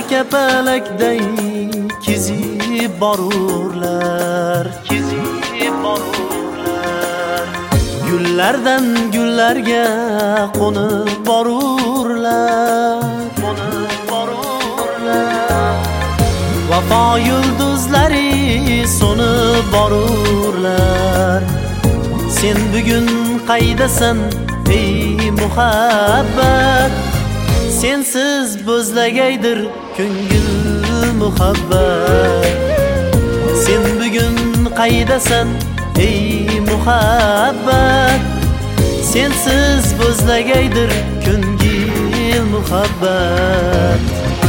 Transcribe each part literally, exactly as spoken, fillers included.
kapalakday kezib borurlar, kezib borurlar. Gullardan gullarga qo'nib borurlar, qo'nib borurlar. Vafo yulduzlari so'nib borurlar. Sen bugun qaydasan ey muhabbat? Sensiz bo'zlagaydir ko'ngil muhabbat. Sen bugun qaydasan ey muhabbat? Sensiz bo'zlagaydir ko'ngil muhabbat.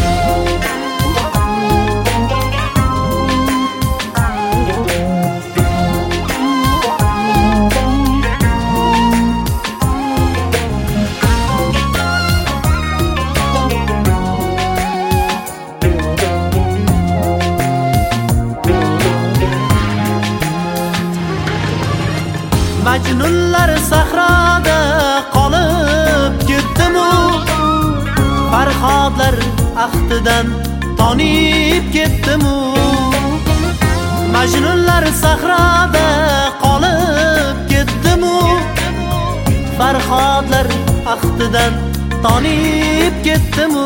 Majnunlar sahroda qolib ketdimu, Farhodlar ahdidan tonib ketdimu. Majnunlar sahroda qolib ketdimu, Farhodlar ahdidan tonib ketdimu.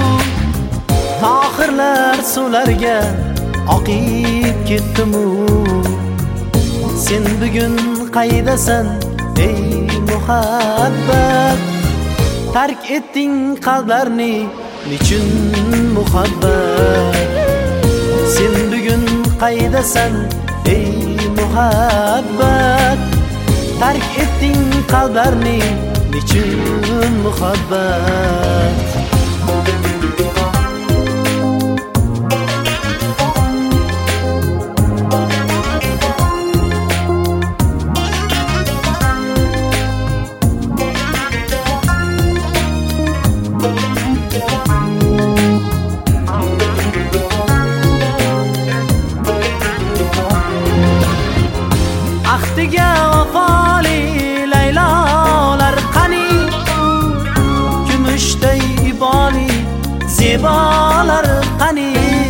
Tohirlar suvlarga oqib ketdimu. Sen bugun qaydasan ey muhabbat? Tark etding qalblarni nechun muhabbat? Sen bugun qaydasan ey muhabbat? Tark etding qalblarni nechun muhabbat? Ahdiga vafoli laylolar qani, kumushday iboli zebolar qani.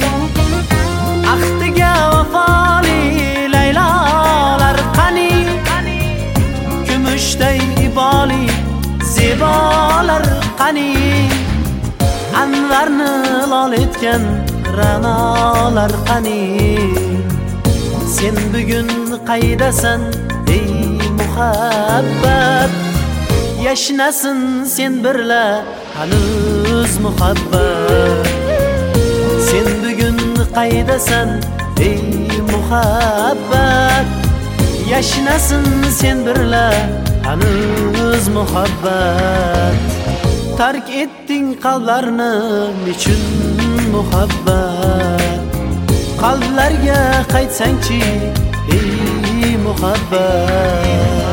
Ahdiga vafoli laylolar qani, kumushday iboli zebolar qani. Anvarni lol etgan ra'nolar qani. Sen bugun qaydasan ey muhabbat? Yashnasin sen birla hanuz muhabbat. Sen bugun qaydasan ey muhabbat? Yashnasin sen birla hanuz muhabbat. Tark etding qalblarni nechun muhabbat? Qalblarga qaytsangchi ey muhabbat.